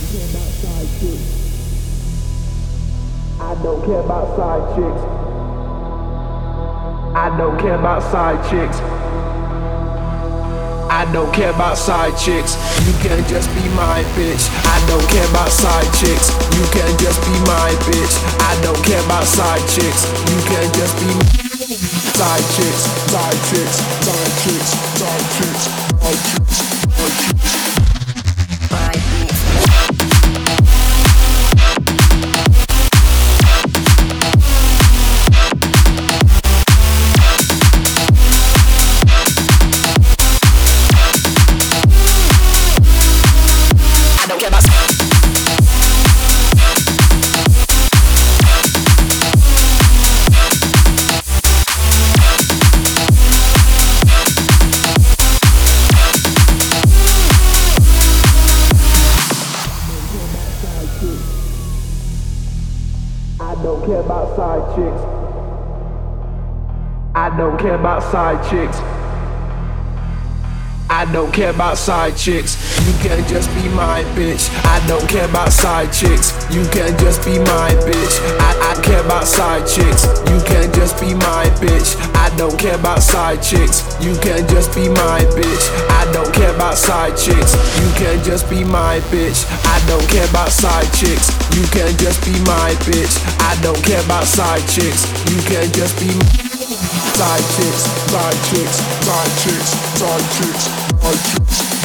I don't care about side chicks. I don't care about side chicks. I don't care about side chicks. You can just be my bitch. I don't care about side chicks. You can just be my bitch. I don't care about side chicks. You can just be side chicks, side chicks, side chicks, side chicks, side chicks, side chicks. I don't care about side chicks. I don't care about side chicks. I don't care about side chicks. You can just be my bitch. I don't care about side chicks. You can just be my bitch. I care about side chicks. You can just be my bitch. I don't care about side chicks. You can just be my bitch. I don't care about side chicks. You can just be my bitch. I don't care about side chicks. You can just be my bitch. I don't care about side chicks. You can just be side chicks, side chicks, side chicks, side chicks, side chicks.